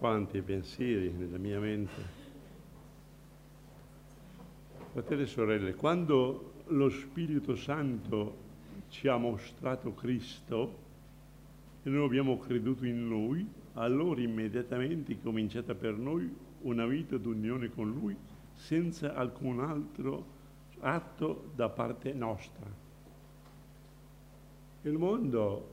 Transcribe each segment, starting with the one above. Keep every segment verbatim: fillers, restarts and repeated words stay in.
quanti pensieri nella mia mente. Fratelli e sorelle, quando lo Spirito Santo ci ha mostrato Cristo e noi abbiamo creduto in Lui, allora immediatamente è cominciata per noi una vita d'unione con Lui senza alcun altro atto da parte nostra. Il mondo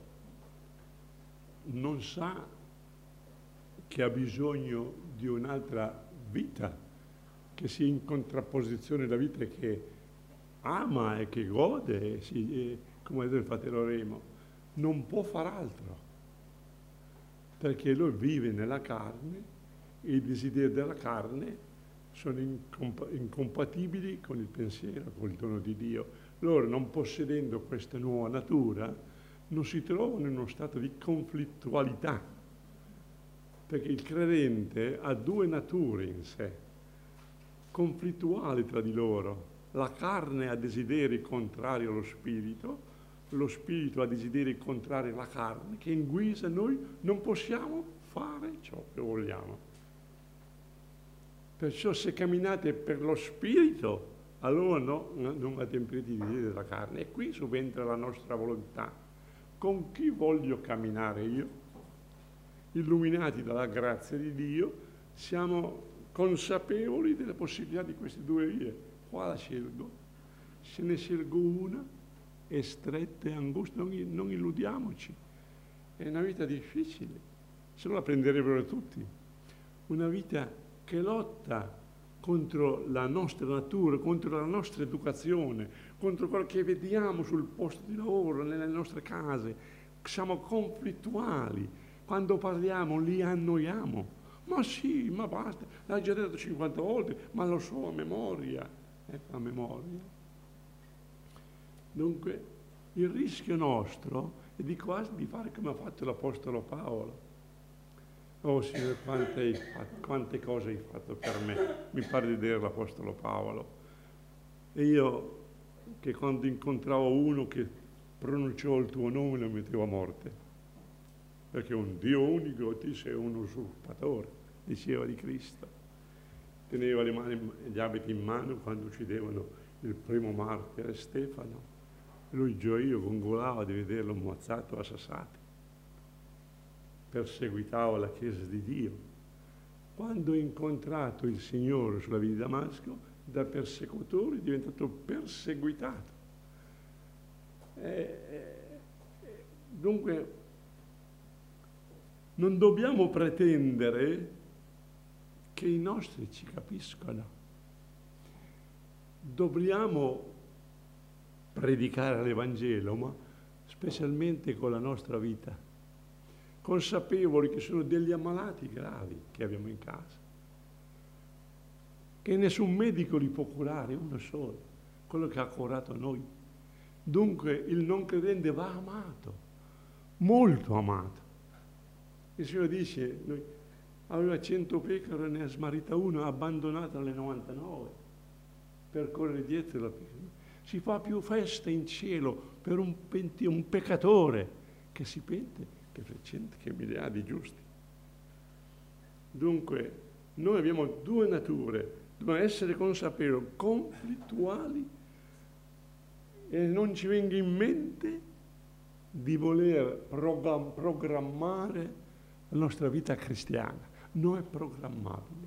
non sa che ha bisogno di un'altra vita, che sia in contrapposizione alla vita che ama e che gode, e si, e, come ha detto il fratello Remo, non può far altro, perché lui vive nella carne e i desideri della carne sono incomp- incompatibili con il pensiero, con il dono di Dio. Loro, non possedendo questa nuova natura, non si trovano in uno stato di conflittualità, perché il credente ha due nature in sé, conflittuali tra di loro. La carne ha desideri contrari allo spirito, lo spirito ha desideri contrari alla carne, che in guisa noi non possiamo fare ciò che vogliamo. Perciò se camminate per lo spirito, allora no, non adempiete i desideri della carne. E qui subentra la nostra volontà. Con chi voglio camminare io? Illuminati dalla grazia di Dio, siamo consapevoli della possibilità di queste due vie. Qua la scelgo. Se ne scelgo una, è stretta e angusta, non, non illudiamoci. È una vita difficile, se no la prenderebbero tutti. Una vita che lotta contro la nostra natura, contro la nostra educazione, contro quello che vediamo sul posto di lavoro, nelle nostre case. Siamo conflittuali. Quando parliamo li annoiamo. Ma sì, ma basta, l'hai già detto cinquanta volte, ma lo so a memoria. Ecco, a memoria. Dunque, il rischio nostro è di quasi di fare come ha fatto l'Apostolo Paolo. Oh Signore, quante, hai fatto, quante cose hai fatto per me. Mi pare di dire l'Apostolo Paolo. E io, che quando incontravo uno che pronunciava il tuo nome, lo mettevo a morte. Perché un Dio unico, ti sei un usurpatore, diceva di Cristo. Teneva le mani, gli abiti in mano quando uccidevano il primo martire Stefano. Lui gioiva, gongolava di vederlo ammazzato, assassinato. Perseguitava la Chiesa di Dio. Quando ha incontrato il Signore sulla via di Damasco, da persecutore è diventato perseguitato. E, e, dunque, non dobbiamo pretendere che i nostri ci capiscano. Dobbiamo predicare l'Evangelo, ma specialmente con la nostra vita, consapevoli che sono degli ammalati gravi che abbiamo in casa, che nessun medico li può curare, uno solo, quello che ha curato noi. Dunque il non credente va amato, molto amato. Il Signore dice, noi, aveva cento pecore, ne ha smarrita una, abbandonata alle novantanove per correre dietro la pecora. Si fa più festa in cielo per un, penti, un peccatore che si pente che per cento che migliaia di giusti. Dunque, noi abbiamo due nature, dobbiamo essere consapevoli, conflittuali, e non ci venga in mente di voler programmare la nostra vita cristiana. Non è programmabile.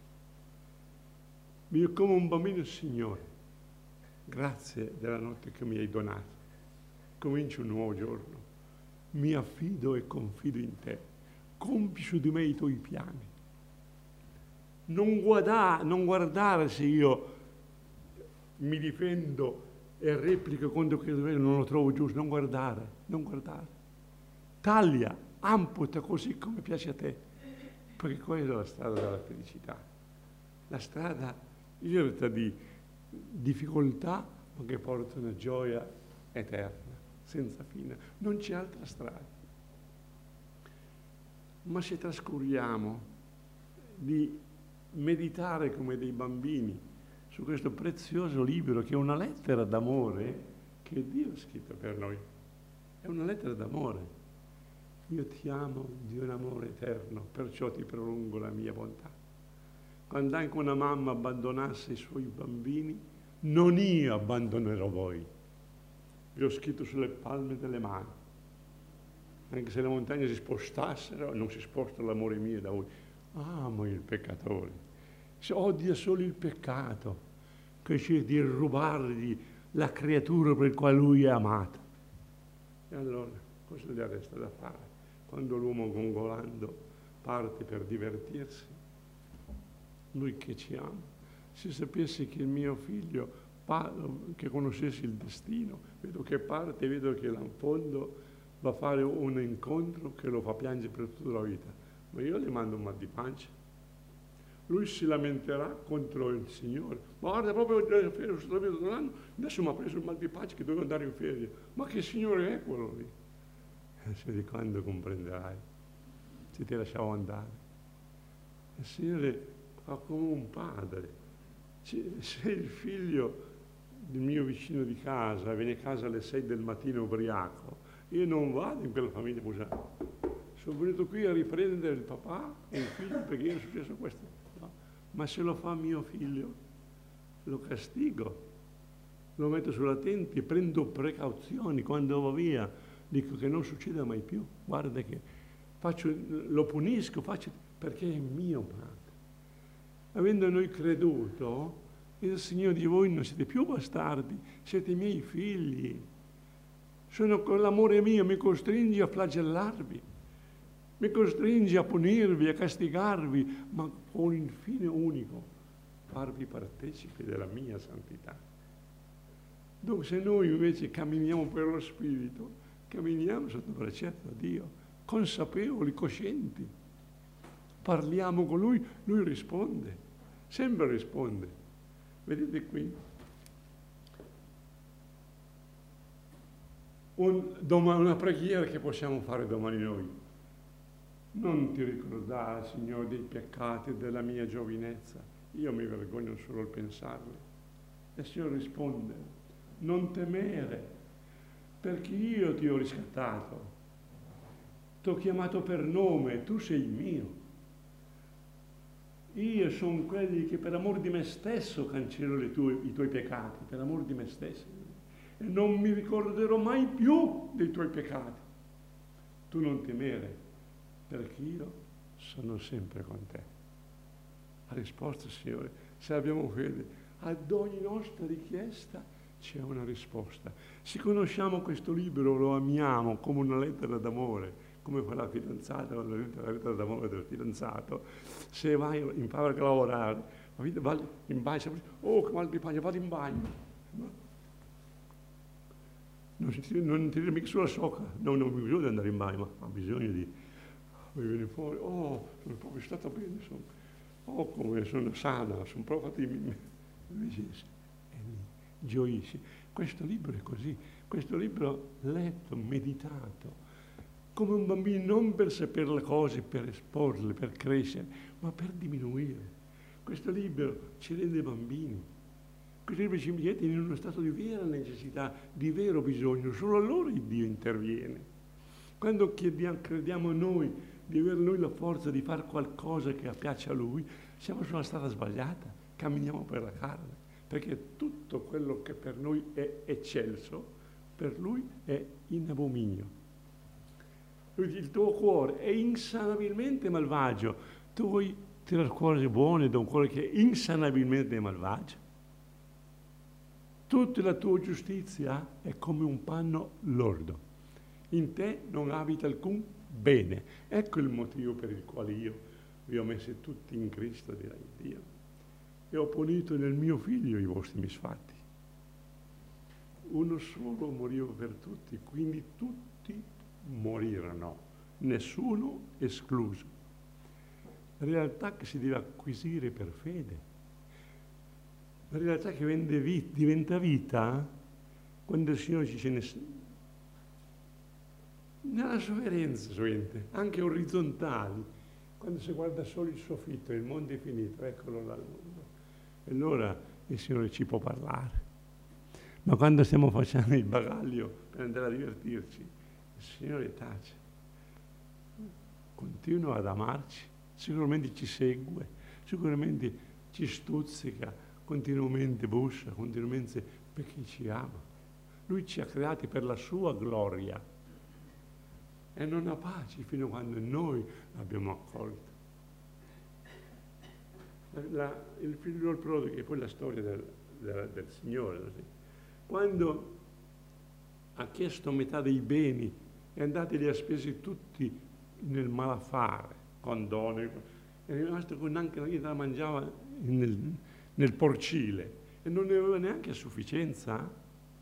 Io come un bambino, Signore, grazie della notte che mi hai donato. Comincio un nuovo giorno. Mi affido e confido in te. Compi su di me i tuoi piani. Non guardare, non guardare se io mi difendo e replico contro che non lo trovo giusto. Non guardare, non guardare. Taglia, amputa così come piace a te. Perché quella è la strada della felicità. La strada irta di difficoltà, ma che porta una gioia eterna, senza fine. Non c'è altra strada. Ma se trascuriamo di meditare come dei bambini su questo prezioso libro, che è una lettera d'amore che Dio ha scritto per noi, è una lettera d'amore. io ti amo di un amore eterno, perciò ti prolungo la mia bontà. Quando anche una mamma abbandonasse i suoi bambini, non io abbandonerò voi. Vi ho scritto sulle palme delle mani. Anche se le montagne si spostassero, non si sposta l'amore mio da voi. Amo il peccatore. Se odia solo il peccato, che c'è di rubargli la creatura per quale lui è amato. E allora, cosa gli resta da fare? Quando l'uomo gongolando parte per divertirsi, lui che ci ama, se sapesse che il mio figlio, che conoscesse il destino, vedo che parte, vedo che là in fondo va a fare un incontro che lo fa piangere per tutta la vita, ma io gli mando un mal di pancia. Lui si lamenterà contro il Signore. Ma guarda, proprio in ferie, sono stato un anno, adesso mi ha preso il mal di pancia che dovevo andare in ferie. Ma che Signore è quello lì? E se di quando comprenderai, se ti lasciamo andare. Il Signore fa come un padre. Se il figlio del mio vicino di casa viene a casa alle sei del mattino ubriaco, io non vado in quella famiglia musata. Sono venuto qui a riprendere il papà e il figlio perché è successo questo. No. Ma se lo fa mio figlio, lo castigo, lo metto sulla tenti, prendo precauzioni quando va via, dico che non succeda mai più. Guarda che faccio, lo punisco, faccio, perché è mio padre. Avendo noi creduto, il Signore di voi non siete più bastardi, siete i miei figli. Sono con l'amore mio, mi costringi a flagellarvi, mi costringi a punirvi, a castigarvi, ma con il fine unico, farvi partecipi della mia santità. Dove se noi invece camminiamo per lo Spirito, camminiamo sotto precetto a Dio, consapevoli, coscienti. Parliamo con Lui, Lui risponde, sempre risponde. Vedete qui? Un, domani, una preghiera che possiamo fare domani noi. Non ti ricordare, Signore, dei peccati della mia giovinezza. Io mi vergogno solo al pensarli. E il Signore risponde, non temere, perché io ti ho riscattato. Ti ho chiamato per nome, tu sei mio. Io sono quelli che per amor di me stesso cancello le tue, i tuoi peccati, per amor di me stesso. E non mi ricorderò mai più dei tuoi peccati. Tu non temere, perché io sono sempre con te. Ha risposto, Signore, se abbiamo fede, ad ogni nostra richiesta c'è una risposta. Se conosciamo questo libro, lo amiamo come una lettera d'amore, come quella fidanzata, la lettera d'amore del fidanzato. Se vai in fabbrica a lavorare, vai in bagno, oh che mal di pancia, vado in bagno. Non, si, non ti mica sulla sciocca, no, non ho bisogno di andare in bagno, ma ha bisogno di venire fuori, oh, sono proprio stata bene, sono, oh come sono sana, sono proprio fatta invece è lì, gioisci. Questo libro è così, questo libro letto, meditato, come un bambino, non per sapere le cose, per esporle, per crescere, ma per diminuire. Questo libro ci rende bambini. Questo libro ci mette in uno stato di vera necessità, di vero bisogno. Solo allora il Dio interviene. Quando chiediamo, crediamo noi di avere noi la forza di fare qualcosa che piace a Lui, siamo sulla strada sbagliata, camminiamo per la carne, perché tutto quello che per noi è eccelso, per Lui è in abominio. Il tuo cuore è insanabilmente malvagio. Tu vuoi tirare cuore buono da un cuore che è insanabilmente malvagio? Tutta la tua giustizia è come un panno lordo. In te non abita alcun bene. Ecco il motivo per il quale io vi ho messi tutti in Cristo, direi Dio. E ho punito nel mio figlio i vostri misfatti. Uno solo moriva per tutti, quindi tutti morirono, nessuno escluso. Realtà che si deve acquisire per fede. La realtà che vita, diventa vita quando il Signore ci ce nella sofferenza, anche orizzontali, quando si guarda solo il soffitto, il mondo è finito, eccolo là il mondo. E allora il Signore ci può parlare. Ma quando stiamo facendo il bagaglio per andare a divertirci, il Signore tace. continua ad amarci, sicuramente ci segue, sicuramente ci stuzzica, continuamente bussa, continuamente perché ci ama. Lui ci ha creati per la sua gloria e non ha pace fino a quando noi l'abbiamo accolto. La, la, il figlio del prodigo, che è poi la storia del, del, del Signore, quando ha chiesto metà dei beni e andate li ha spesi tutti nel malaffare, condono, è rimasto con anche la vita la mangiava nel, nel porcile e non ne aveva neanche a sufficienza.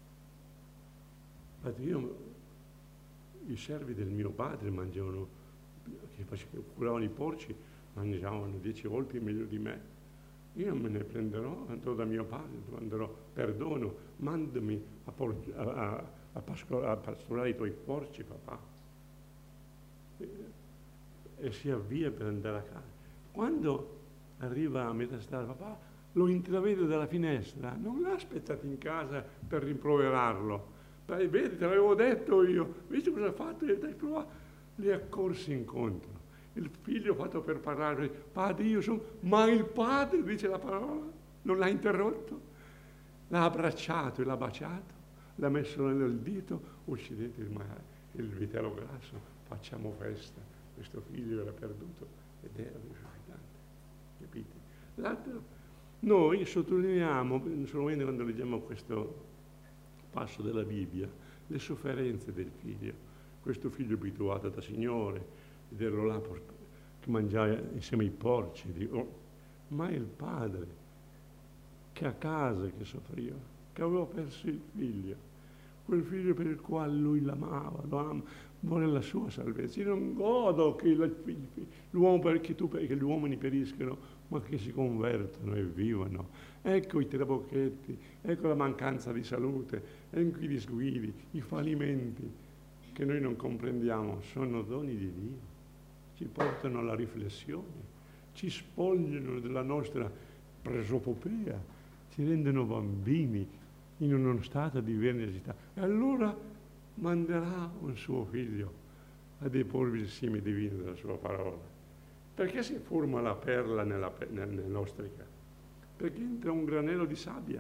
Io, i servi del mio padre mangiavano, che curavano i porci, mangiavano dieci volte meglio di me. Io me ne prenderò, andrò da mio padre, andrò, perdono, mandami a, por- a, a, a, pascol- a pastorare i tuoi porci, papà. E, e si avvia per andare a casa. Quando arriva a metà strada, papà lo intravede dalla finestra, non l'ha aspettato in casa per rimproverarlo. Dai, vedi, te l'avevo detto io, vedi cosa ha fatto? Dai, prova. Li è corsi incontro. Il figlio fatto per parlare, padre io sono, ma il padre dice la parola, non l'ha interrotto, l'ha abbracciato e l'ha baciato, l'ha messo nel dito, uccidete il, il vitello grasso, facciamo festa, questo figlio era perduto ed era risuscitante, capite? L'altro, noi sottolineiamo, solamente quando leggiamo questo passo della Bibbia, le sofferenze del figlio, questo figlio abituato da Signore, vederlo là che mangiava insieme ai porci, dico, ma il padre che a casa che soffriva, che aveva perso il figlio, quel figlio per il quale lui l'amava, lo ama, vuole la sua salvezza. Io non godo che l'uomo, perché tu, perché gli uomini periscono, ma che si convertono e vivono. Ecco i trabocchetti, ecco la mancanza di salute, ecco i disguidi, i fallimenti che noi non comprendiamo, sono doni di Dio, ci portano alla riflessione, ci spogliano della nostra presopopea, ci rendono bambini in uno stato di vernicità. E allora manderà un suo figlio a deporvi il seme divino della sua parola. Perché si forma la perla nella, nell'ostrica? Perché entra un granello di sabbia.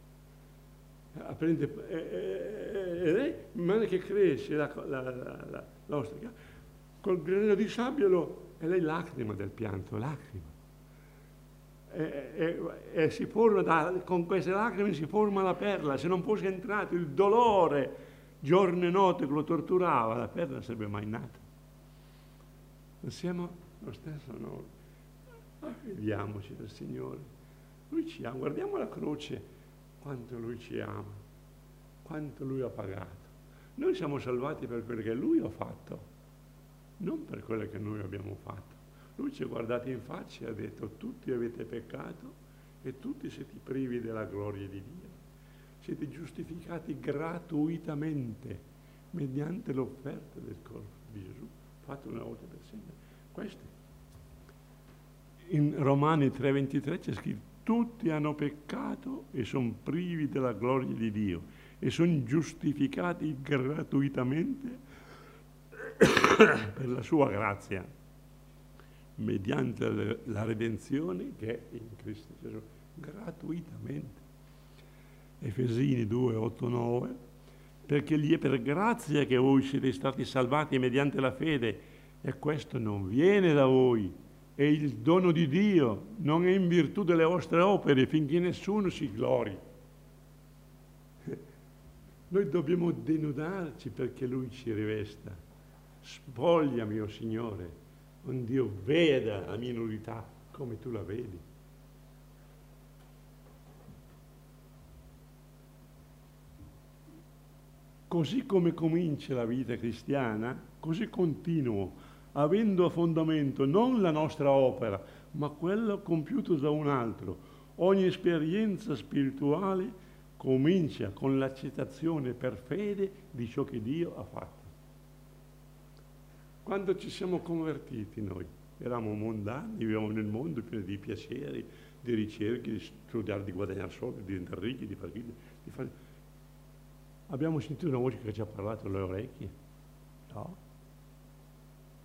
Ed è in mano che cresce la, la, la, la, l'ostrica, col granello di sabbia lo, è lei lacrima del pianto, lacrima. E, e, e si forma da, con queste lacrime si forma la perla. Se non fosse entrato il dolore giorno e notte che lo torturava, la perla non sarebbe mai nata. Siamo lo stesso noi. Affidiamoci del Signore. Lui ci ama, guardiamo la croce, quanto Lui ci ama, quanto Lui ha pagato. Noi siamo salvati per quello che Lui ha fatto, non per quello che noi abbiamo fatto. Lui ci ha guardati in faccia e ha detto: tutti avete peccato e tutti siete privi della gloria di Dio. Siete giustificati gratuitamente mediante l'offerta del corpo di Gesù, fatto una volta per sempre. Questo. In Romani tre ventitré c'è scritto: tutti hanno peccato e sono privi della gloria di Dio e sono giustificati gratuitamente per la sua grazia, mediante la redenzione che è in Cristo Gesù, gratuitamente. Efesini due, otto, nove, perché gli è per grazia che voi siete stati salvati mediante la fede, e questo non viene da voi, è il dono di Dio, non è in virtù delle vostre opere, finché nessuno si glori. Noi dobbiamo denudarci perché Lui ci rivesta. Spogliami, oh Signore, un Dio veda la mia nudità come tu la vedi. Così come comincia la vita cristiana, così continuo, avendo a fondamento non la nostra opera, ma quella compiuta da un altro. Ogni esperienza spirituale comincia con l'accettazione per fede di ciò che Dio ha fatto. Quando ci siamo convertiti noi, eravamo mondani, vivevamo nel mondo pieno di piaceri, di ricerche, di studiare, di guadagnare soldi, di diventare ricchi, di fare... Di fare... Abbiamo sentito una voce che ci ha parlato alle orecchie? No.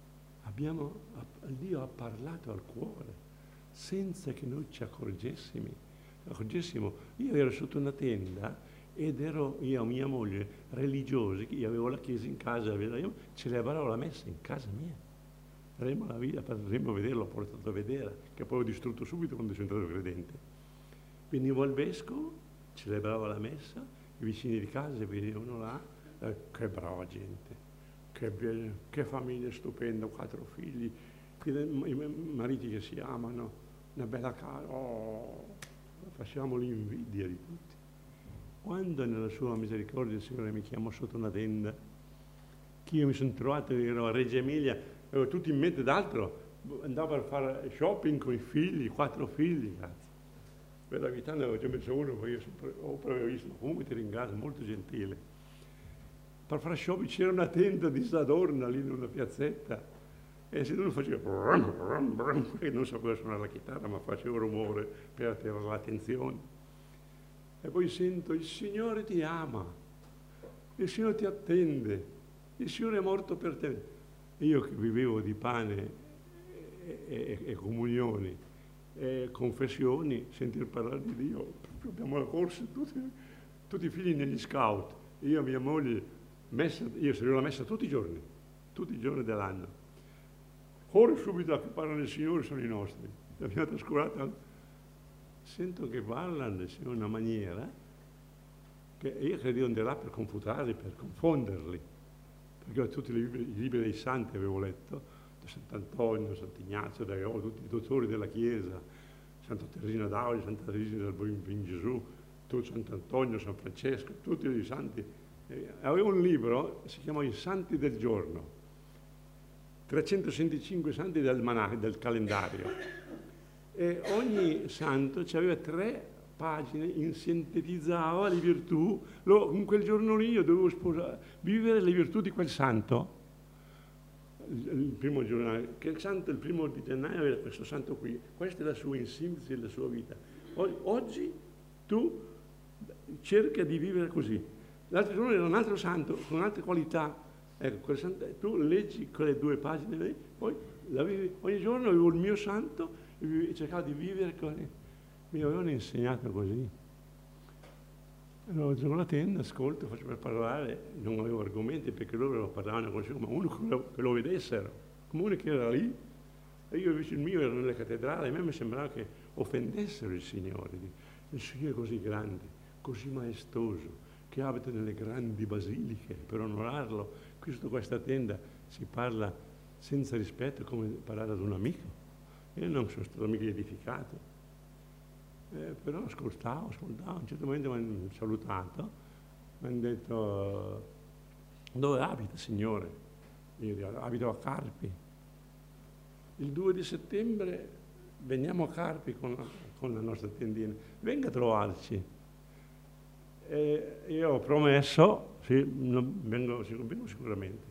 Abbiamo, Dio ha parlato al cuore, senza che noi ci accorgessimo. accorgessimo. Io ero sotto una tenda ed ero io e mia moglie religiosi, io avevo la chiesa in casa, io celebravo la messa in casa mia. Remo la vita, Remo a vederlo, l'ho portato a vedere, che poi ho distrutto subito quando sono entrato credente. Venivo al vescovo, celebrava la messa, i vicini di casa venivano là, eh, che brava gente, che, be- che famiglia stupenda, quattro figli, i mariti che si amano, una bella casa, oh, facciamo l'invidia di tutti. Quando nella sua misericordia il Signore mi chiamò sotto una tenda, che io mi sono trovato, ero a Reggio Emilia, avevo tutto in mente d'altro, andavo a fare shopping con i figli, quattro figli, cazzo. Per la vita ne avevo già messo uno, poi io sempre, ho previsto, ma comunque ti ringrazio, molto gentile. Per fare shopping c'era una tenda di Sadorna lì in una piazzetta, e se uno faceva brum, brum, brum, perché non sapevo suonare la chitarra, ma facevo rumore per attirare l'attenzione. E poi sento, il Signore ti ama, il Signore ti attende, il Signore è morto per te. Io che vivevo di pane e, e, e comunioni e confessioni, sentir parlare di Dio, abbiamo la corsa, tutti, tutti i figli negli scout, io e mia moglie, messa, io sentivo la messa tutti i giorni, tutti i giorni dell'anno. Corro subito a che parlano del Signore, sono i nostri. L'abbiamo trascurata. Sento che parlano del Signore in una maniera che io credevo andrà per confutarli, per confonderli, perché tutti i libri, i libri dei santi avevo letto, da Sant'Antonio, Sant'Ignazio, tutti i dottori della Chiesa, Santa Teresina d'Avorio, Santa Teresina del Buon Gesù, tutto Sant'Antonio, San Francesco, tutti i santi. Eh, avevo un libro, si chiama I Santi del Giorno, trecentosessantacinque santi del, manà, del calendario. E ogni santo aveva tre pagine, sintetizzava le virtù. Lo, in quel giorno lì io dovevo sposare, vivere le virtù di quel santo. Il, il primo giorno, che il santo il primo di gennaio aveva questo santo qui. Questa è la sua in sintesi della sua vita. Oggi tu cerca di vivere così. L'altro giorno era un altro santo con altre qualità. Ecco, quel santo, tu leggi quelle due pagine lì, poi la vivi. Ogni giorno avevo il mio santo e cercavo di vivere così. Mi avevano insegnato così. Allora gioco la tenda, ascolto, faccio per parlare, non avevo argomenti perché loro parlavano con me, ma uno che lo, che lo vedessero, come uno che era lì. E io invece il mio ero nelle cattedrali, a me mi sembrava che offendessero il Signore. Il Signore è così grande, così maestoso, che abita nelle grandi basiliche per onorarlo. Qui sotto questa tenda si parla senza rispetto come parlare ad un amico. Io non sono stato mica edificato, eh, però ascoltavo, ascoltavo, a un certo momento mi hanno salutato, mi hanno detto dove abita Signore? Io dico, abito a Carpi. Il due di settembre veniamo a Carpi con la, con la nostra tendina, venga a trovarci. E io ho promesso, sì, non, vengo, vengo sicuramente.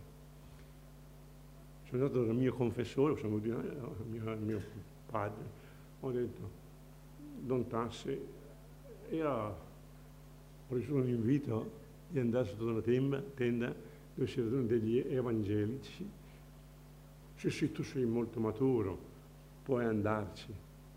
Sono andato dal mio confessore, sono venuto al mio, al mio padre, ho detto, Don Tassi, io ho ricevuto un invito di andare sotto una tenda, tenda dove si erano degli evangelici. Sì, sì, tu sei molto maturo, puoi andarci.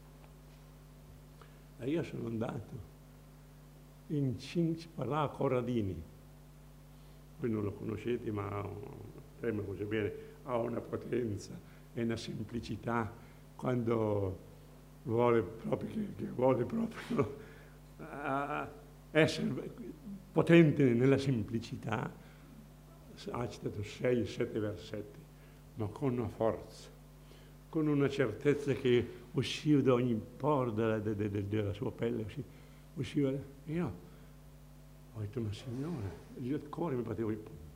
E io sono andato. In Cinci parlava Corradini, voi non lo conoscete, ma lei mi conosce bene, ha una potenza e una semplicità quando vuole proprio, che, che vuole proprio uh, essere potente nella semplicità. Ha citato sei, sette versetti, ma con una forza, con una certezza che usciva da ogni poro della, della, della, della sua pelle, usciva, usciva. Io ho detto, ma Signore, il cuore mi batteva.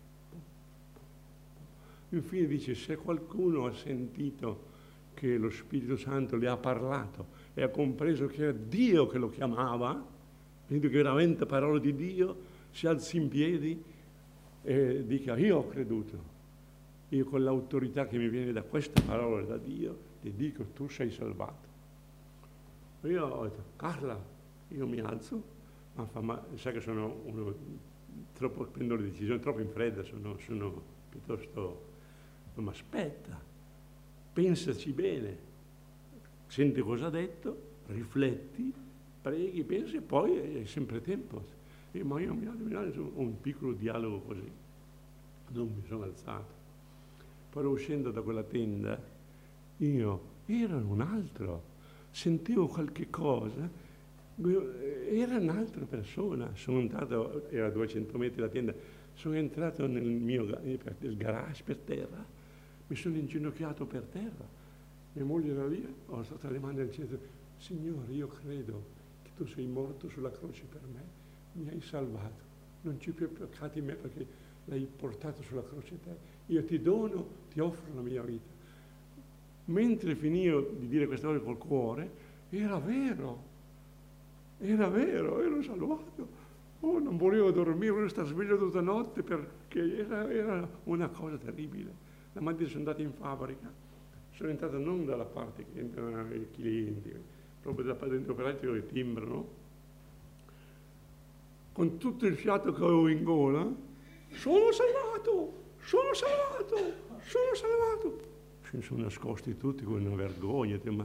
Infine dice, se qualcuno ha sentito che lo Spirito Santo le ha parlato e ha compreso che era Dio che lo chiamava, quindi che veramente parole di Dio, si alzi in piedi e dica, io ho creduto. Io con l'autorità che mi viene da queste parole da Dio, ti dico, tu sei salvato. Io ho detto, Carla, io mi alzo, ma, fa, ma sai che sono uno, troppo, prendo le decisioni troppo in fretta, sono, sono piuttosto, ma aspetta, pensaci bene, senti cosa ha detto, rifletti, preghi, pensi e poi è sempre tempo. E ma io mi ho un piccolo dialogo così, non mi sono alzato. Però uscendo da quella tenda, io ero un altro, sentivo qualche cosa, era un'altra persona. Sono entrato, era a duecento metri da tenda, sono entrato nel mio nel garage per terra, mi sono inginocchiato per terra, mia moglie era lì, ho alzato le mani al cielo, Signore, io credo che tu sei morto sulla croce per me, mi hai salvato, non ci più peccati in me perché l'hai portato sulla croce te, io ti dono, ti offro la mia vita. Mentre finivo di dire queste cose col cuore, era vero, era vero, ero salvato. Oh, non volevo dormire, volevo stare sveglio tutta notte perché era, era una cosa terribile. La mattina sono andato in fabbrica, sono entrato non dalla parte che entrano i clienti, proprio dalla parte degli operai che timbrano, con tutto il fiato che avevo in gola, sono salvato, sono salvato, sono salvato. Si sono nascosti tutti con una vergogna, ma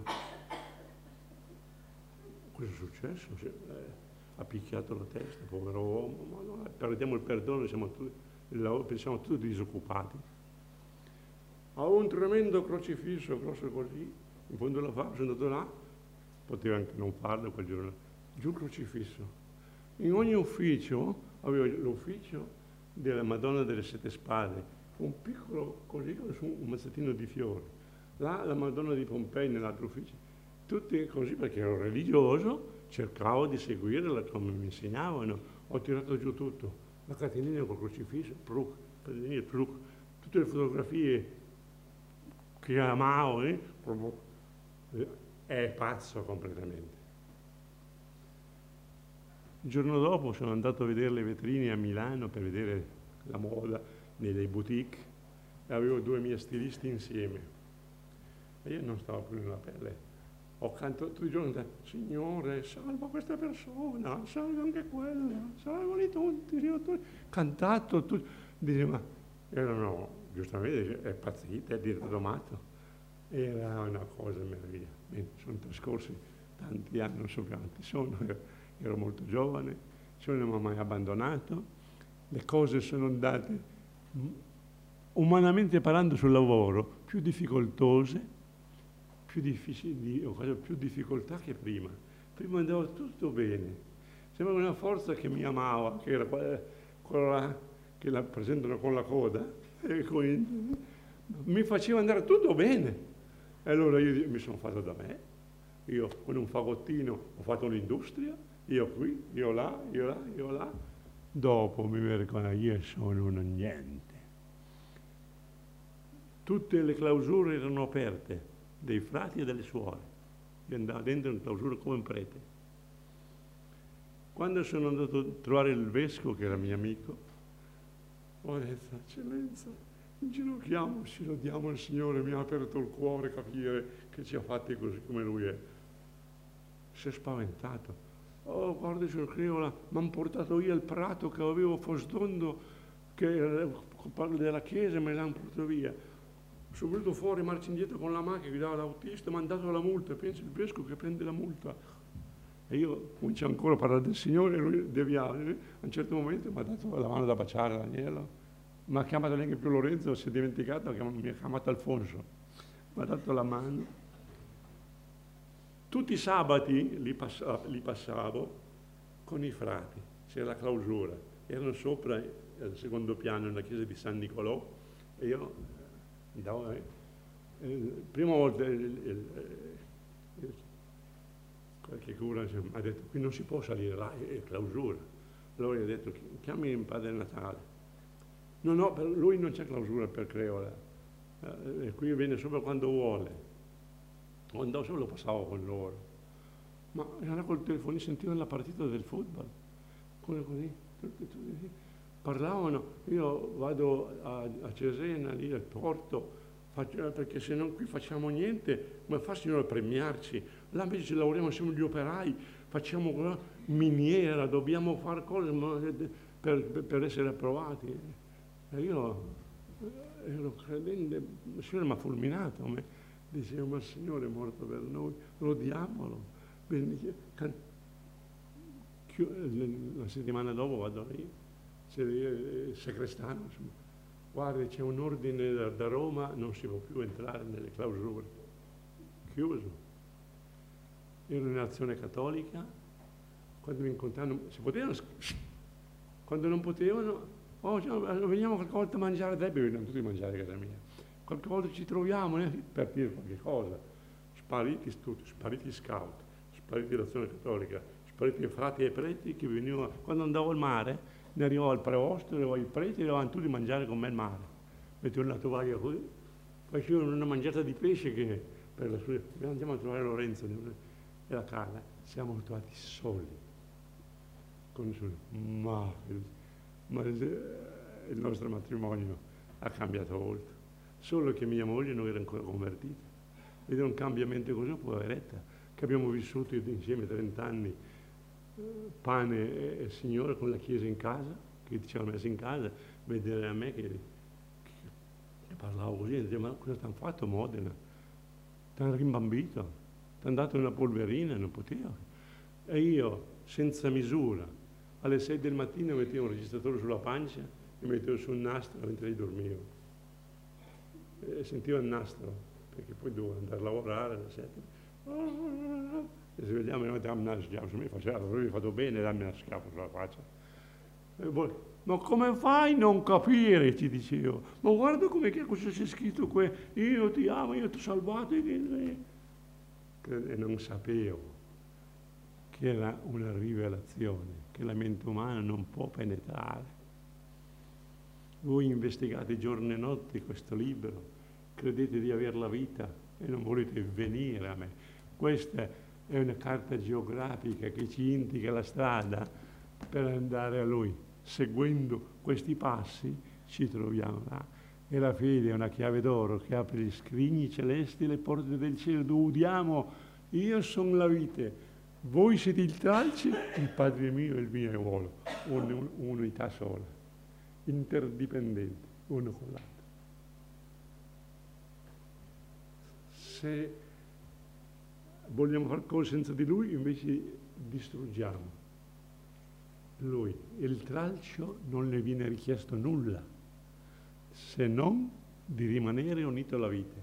cosa è successo? Eh, ha picchiato la testa, povero uomo, ma no, perdiamo il perdono, siamo tutti, pensiamo tutti disoccupati. Ha un tremendo crocifisso grosso così, in fondo alla fabbrica, sono andato là, poteva anche non farlo quel giorno, giù il crocifisso. In ogni ufficio, avevo l'ufficio della Madonna delle Sette Spade, un piccolo così, su un mazzettino di fiori. Là la Madonna di Pompei nell'altro ufficio. Tutti così perché ero religioso, cercavo di seguirla come mi insegnavano. Ho tirato giù tutto. La catenina col crocifisso, pluc, pluc, tutte le fotografie che amavo, eh? È pazzo completamente. Il giorno dopo sono andato a vedere le vetrine a Milano per vedere la moda nelle boutique e avevo due miei stilisti insieme e io non stavo più nella pelle. Ho cantato tutti i giorni, Signore, salva questa persona, salva anche quella, salvali tutti, tutti. Cantato, tutti. Dice, ma erano, giustamente, è pazzita, è diventato matto. Era una cosa meraviglia. Bene, sono trascorsi tanti anni, non so quanti sono, ero molto giovane, nessuno non mi ha mai abbandonato, le cose sono andate, umanamente parlando sul lavoro, più difficoltose, più difficili, più difficoltà che prima. Prima andava tutto bene, sembrava una forza che mi amava, che era quella, quella che la presentano con la coda, e con, mi faceva andare tutto bene. E allora io mi sono fatto da me, io con un fagottino ho fatto un'industria, io qui, io là, io là, io là. Dopo mi vergogno, io sono un niente. Tutte le clausure erano aperte, dei frati e delle suore. Io andavo dentro in clausura come un prete. Quando sono andato a trovare il vescovo, che era mio amico, ho detto, eccellenza, inginocchiamoci, lodiamo il Signore, mi ha aperto il cuore capire che ci ha fatti così come Lui è. Si è spaventato. Oh, guarda, signor Criola, mi hanno portato via il prato che avevo Fosdondo, che era della chiesa, me l'hanno portato via. Sono venuto fuori, marcio indietro con la macchina che guidava l'autista, mi hanno dato la multa, penso il vescovo che prende la multa. E io comincio ancora a parlare del Signore e lui deviare. A un certo momento mi ha dato la mano da baciare all'agnello, mi ha chiamato neanche più Lorenzo, si è dimenticato, mi ha chiamato Alfonso, mi ha dato la mano. Tutti i sabati li, passa, li passavo con i frati, c'era la clausura, erano sopra al secondo piano nella chiesa di San Nicolò e io mi davo, eh, eh, prima volta il, il, il, qualche cura mi ha detto qui non si può salire là, è clausura. Allora gli ho detto chiami il Padre Natale. No, no, per lui non c'è clausura per Creola, eh, qui viene sopra quando vuole. Andavo solo, lo passavo con loro, ma era col telefono, sentivano la partita del football, così, così, parlavano, io vado a, a Cesena, lì al porto, faccio, perché se non qui facciamo niente, come fa Signore a premiarci? Là invece lavoriamo insieme agli operai, facciamo una miniera, dobbiamo fare cose per, per essere approvati. E io ero credente, il Signore mi ha fulminato, mi Dicevo, ma il Signore è morto per noi, lodiamolo. La settimana dopo vado lì, c'è il sacrestano, insomma, guarda, c'è un ordine da, da Roma, non si può più entrare nelle clausure, chiuso. Ero in azione cattolica, quando mi incontravano, si potevano, quando non potevano, oh, cioè, veniamo qualche volta a mangiare, dai, venivano tutti a mangiare a casa mia, qualche volta ci troviamo eh, per dire qualche cosa, spariti tutti, spariti scout, spariti l'azione cattolica, spariti frati e preti che venivano, quando andavo al mare, ne arrivavo al preosto, arrivavo ai preti e arrivavano tutti a mangiare con me al mare. Mi è tornato via così, facevano una mangiata di pesce che per la sua, andiamo a trovare Lorenzo e la Carla, siamo trovati soli, con nessuno, ma, ma il, il nostro matrimonio ha cambiato molto, solo che mia moglie non era ancora convertita, vedere un cambiamento così, poveretta, che abbiamo vissuto insieme trent'anni, pane e, e Signore con la Chiesa in casa, che ci hanno messo in casa, vedere a me che, che, che parlavo così, e diceva, ma cosa ti hanno fatto Modena? Ti hanno rimbambito, ti hanno dato una polverina, non poteva. E io, senza misura, alle sei del mattino mettevo un registratore sulla pancia e mettevo sul nastro mentre dormivo. E sentivo il nastro, perché poi dovevo andare a lavorare alle sette. E se vediamo, noi dammi una schiaffa, mi faceva, avevi fatto bene, dammi una schiaffa sulla faccia. E poi, ma come fai a non capire, ti dicevo, ma guarda come che cosa c'è scritto qui, io ti amo, io ti ho salvato, e non sapevo che era una rivelazione che la mente umana non può penetrare. Voi investigate giorno e notte questo libro, credete di avere la vita e non volete venire a me. Questa è una carta geografica che ci indica la strada per andare a Lui. Seguendo questi passi ci troviamo là. E la fede è una chiave d'oro che apre gli scrigni celesti e le porte del cielo. Udiamo, io sono la vite, voi siete il tralci, il Padre mio e il mio aiuolo. Un, unità sola, interdipendenti, uno con l'altro. Se vogliamo fare cose senza di Lui, invece distruggiamo. Lui, il tralcio, non le viene richiesto nulla, se non di rimanere unito alla vita.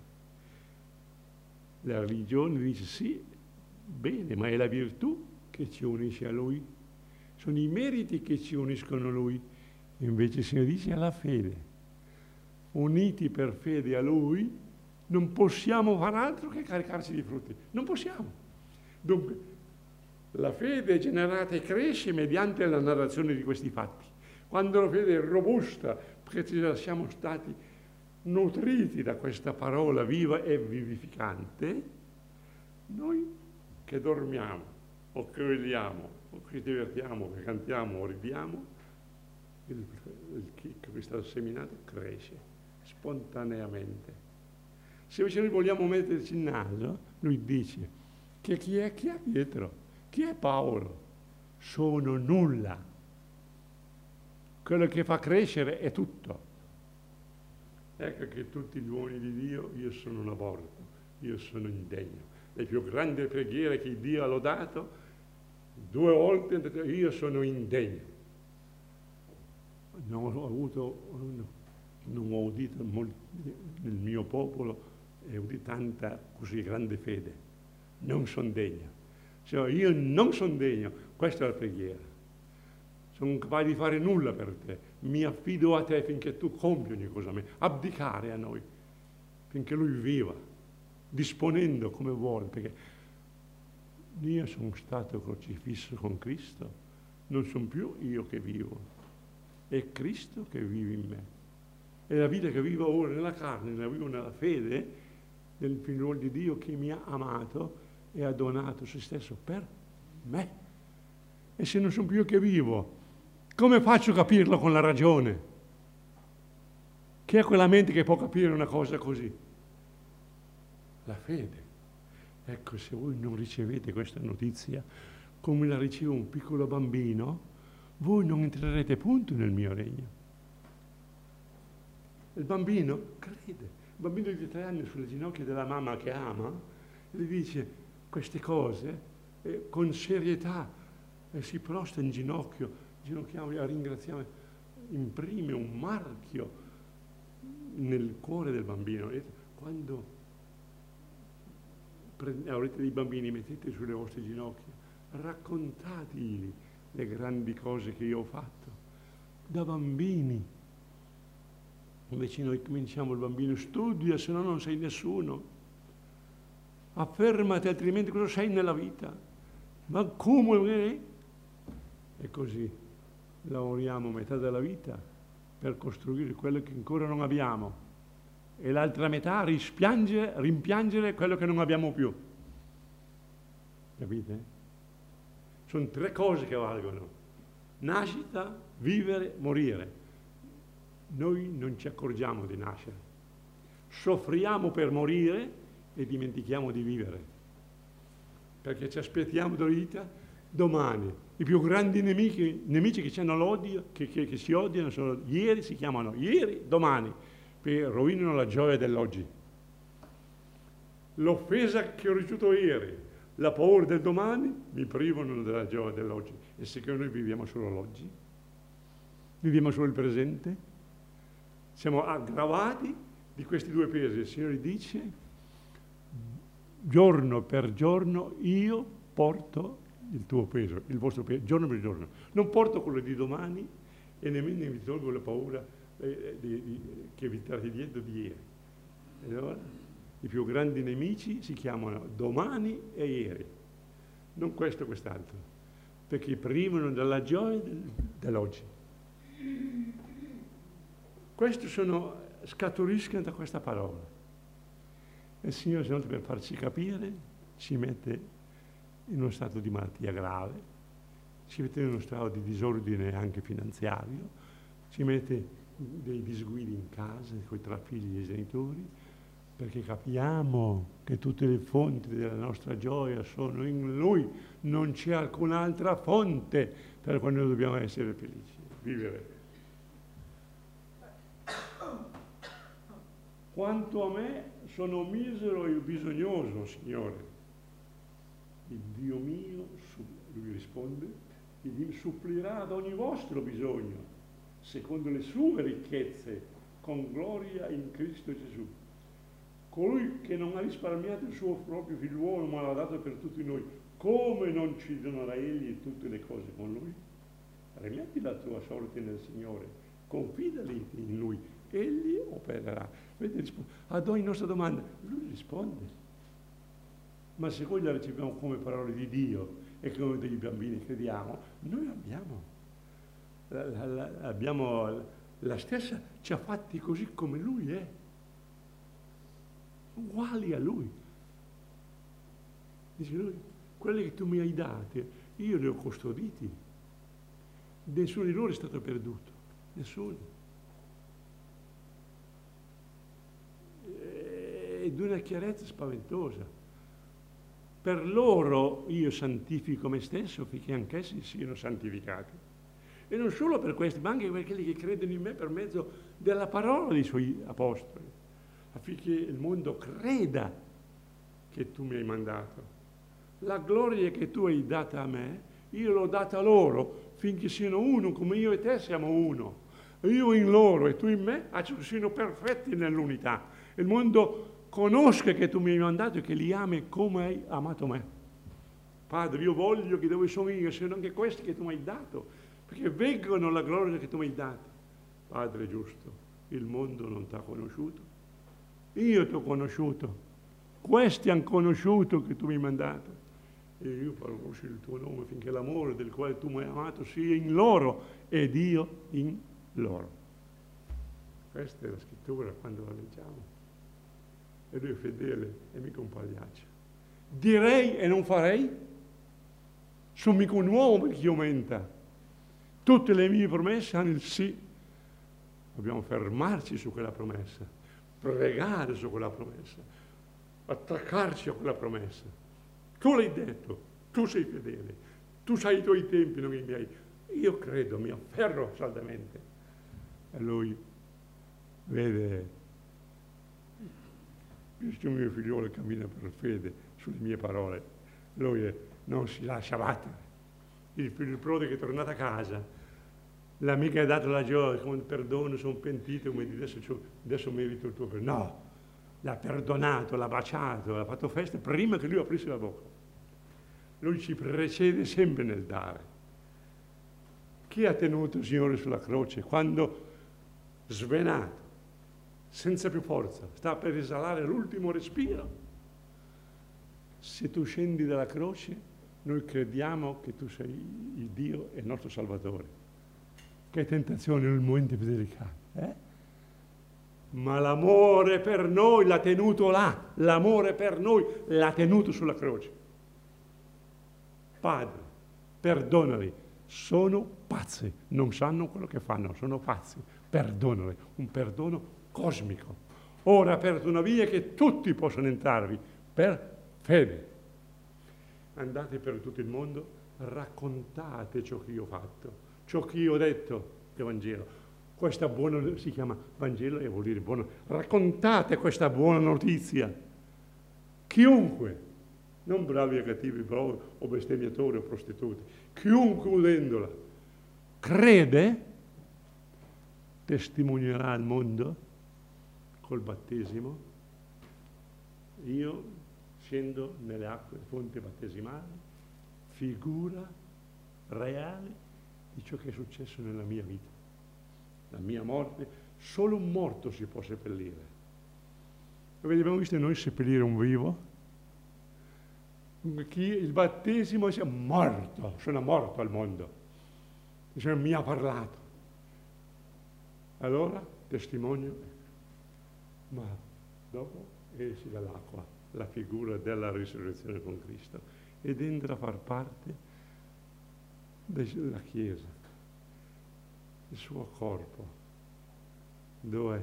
La religione dice sì, bene, ma è la virtù che ci unisce a Lui, sono i meriti che ci uniscono a Lui. Invece il Signore dice alla fede, uniti per fede a Lui, non possiamo fare altro che caricarci di frutti, non possiamo. Dunque, la fede è generata e cresce mediante la narrazione di questi fatti. Quando la fede è robusta, perché siamo stati nutriti da questa parola viva e vivificante, noi che dormiamo, o che vegliamo, o che divertiamo, o che cantiamo, o ridiamo, il, il chicco che è stato seminato cresce spontaneamente. Se invece noi vogliamo metterci il naso, lui dice che chi è, chi è Pietro? Chi è Paolo? Sono nulla. Quello che fa crescere è tutto. Ecco che tutti gli uomini di Dio, io sono un aborto, io sono indegno. Le più grandi preghiere che Dio ha lodato, due volte ha detto io sono indegno. Non ho avuto, non ho udito nel mio popolo e di tanta così grande fede. Non sono degno. Cioè, io non sono degno, questa è la preghiera. Sono capace di fare nulla per te, mi affido a te finché tu compi ogni cosa a me, abdicare a noi, finché Lui viva, disponendo come vuole, perché io sono stato crocifisso con Cristo, non sono più io che vivo, è Cristo che vive in me. E la vita che vivo ora nella carne, la vivo nella fede del Figlio di Dio che mi ha amato e ha donato se stesso per me. E se non sono più io che vivo, come faccio a capirlo con la ragione? Chi è quella mente che può capire una cosa così? La fede. Ecco, se voi non ricevete questa notizia come la riceve un piccolo bambino, voi non entrerete punto nel mio regno. Il bambino crede, bambino di tre anni sulle ginocchia della mamma che ama, le dice queste cose eh, con serietà, e si prostra in ginocchio, ginocchiamo a ringraziare, imprime un marchio nel cuore del bambino. E quando avrete dei bambini, mettete sulle vostre ginocchia, raccontategli le grandi cose che io ho fatto da bambini. Invece noi cominciamo il bambino, studia, se no non sei nessuno, affermati, altrimenti cosa sei nella vita? Ma come? E così lavoriamo metà della vita per costruire quello che ancora non abbiamo e l'altra metà rispiangere, rimpiangere quello che non abbiamo più. Capite? Sono tre cose che valgono: nascita, vivere, morire. Noi non ci accorgiamo di nascere, soffriamo per morire e dimentichiamo di vivere, perché ci aspettiamo dalla vita domani. I più grandi nemici, nemici che hanno l'odio, che, che, che si odiano, sono ieri, si chiamano ieri, domani, perché rovinano la gioia dell'oggi. L'offesa che ho ricevuto ieri, la paura del domani mi privano della gioia dell'oggi. E secondo noi viviamo solo l'oggi? Viviamo solo il presente? Siamo aggravati di questi due pesi. Il Signore dice, giorno per giorno io porto il tuo peso, il vostro peso, giorno per giorno. Non porto quello di domani e nemmeno vi tolgo la paura eh, di, di, che vi state dietro di ieri. E allora i più grandi nemici si chiamano domani e ieri, non questo o quest'altro, perché privano della gioia del, dell'oggi. Questo sono, scaturiscono da questa parola. E il Signore, se non per farci capire, ci mette in uno stato di malattia grave, ci mette in uno stato di disordine anche finanziario, ci mette dei disguidi in casa, coi tra figli e genitori, perché capiamo che tutte le fonti della nostra gioia sono in Lui, non c'è alcun'altra fonte per cui noi dobbiamo essere felici, vivere. Quanto a me, sono misero e bisognoso, Signore. Il Dio mio, lui risponde, il Dio supplirà ad ogni vostro bisogno, secondo le sue ricchezze, con gloria in Cristo Gesù. Colui che non ha risparmiato il suo proprio figliuolo, ma l'ha dato per tutti noi, come non ci donerà Egli tutte le cose con Lui? Rimetti la tua sorte nel Signore, confidali in Lui, Egli opererà. Vedete, ad ogni nostra domanda, Lui risponde. Ma se noi la riceviamo come parole di Dio e come dei bambini crediamo, noi abbiamo la, la, la, abbiamo la stessa, ci ha fatti così come Lui è, uguali a Lui. Dice Lui, quelli che tu mi hai dati, io li ho custoditi, nessuno di loro è stato perduto, nessuno. Ed una chiarezza spaventosa. Per loro io santifico me stesso affinché anch'essi siano santificati. E non solo per questi, ma anche per quelli che credono in me per mezzo della parola dei suoi apostoli, affinché il mondo creda che tu mi hai mandato. La gloria che tu hai data a me, io l'ho data a loro, finché siano uno, come io e te siamo uno. Io in loro e tu in me, affinché siano perfetti nell'unità. Il mondo conosca che tu mi hai mandato e che li ami come hai amato me. Padre, io voglio che dove sono io siano anche questi che tu mi hai dato, perché veggono la gloria che tu mi hai dato. Padre giusto, il mondo non ti ha conosciuto, io ti ho conosciuto, questi hanno conosciuto che tu mi hai mandato. E io farò conoscere il tuo nome finché l'amore del quale tu mi hai amato sia in loro ed io in loro. Questa è la scrittura quando la leggiamo. E lui è fedele e mica un pagliaccio. Direi e non farei? Sono mica un uomo per chi aumenta. Tutte le mie promesse hanno il sì. Dobbiamo fermarci su quella promessa, pregare su quella promessa, attaccarci a quella promessa. Tu l'hai detto, tu sei fedele, tu sai i tuoi tempi, non i miei. Io credo, mi afferro saldamente. E lui vede questo mio figliolo cammina per fede sulle mie parole, lui è, non si lascia battere. Il figlio prode che è tornato a casa, l'amica ha dato la gioia, come perdono, sono pentito, come adesso, adesso merito il tuo perdono. No, l'ha perdonato, l'ha baciato, l'ha fatto festa prima che lui aprisse la bocca. Lui ci precede sempre nel dare. Chi ha tenuto il Signore sulla croce quando svenato, senza più forza, sta per esalare l'ultimo respiro? Se tu scendi dalla croce, noi crediamo che tu sei il Dio e il nostro Salvatore. Che tentazione nel momento più delicato, eh? Ma l'amore per noi l'ha tenuto là, l'amore per noi l'ha tenuto sulla croce. Padre, perdonali, sono pazzi, non sanno quello che fanno, sono pazzi, perdonali, un perdono cosmico. Ora ha aperto una via che tutti possono entrarvi per fede. Andate per tutto il mondo, raccontate ciò che io ho fatto, ciò che io ho detto, il Vangelo. Questa buona, si chiama Vangelo e vuol dire buono. Raccontate questa buona notizia. Chiunque, non bravi e cattivi, o bestemmiatori o prostituti, chiunque udendola crede, testimonierà al mondo col battesimo. Io scendo nelle acque, fonte battesimali, figura reale di ciò che è successo nella mia vita. La mia morte, solo un morto si può seppellire. Abbiamo visto noi seppellire un vivo? Chi il battesimo sia morto, sono morto al mondo, cioè mi ha parlato. Allora, testimonio, ma dopo esci dall'acqua, la figura della risurrezione con Cristo, ed entra a far parte della Chiesa, il suo corpo, dove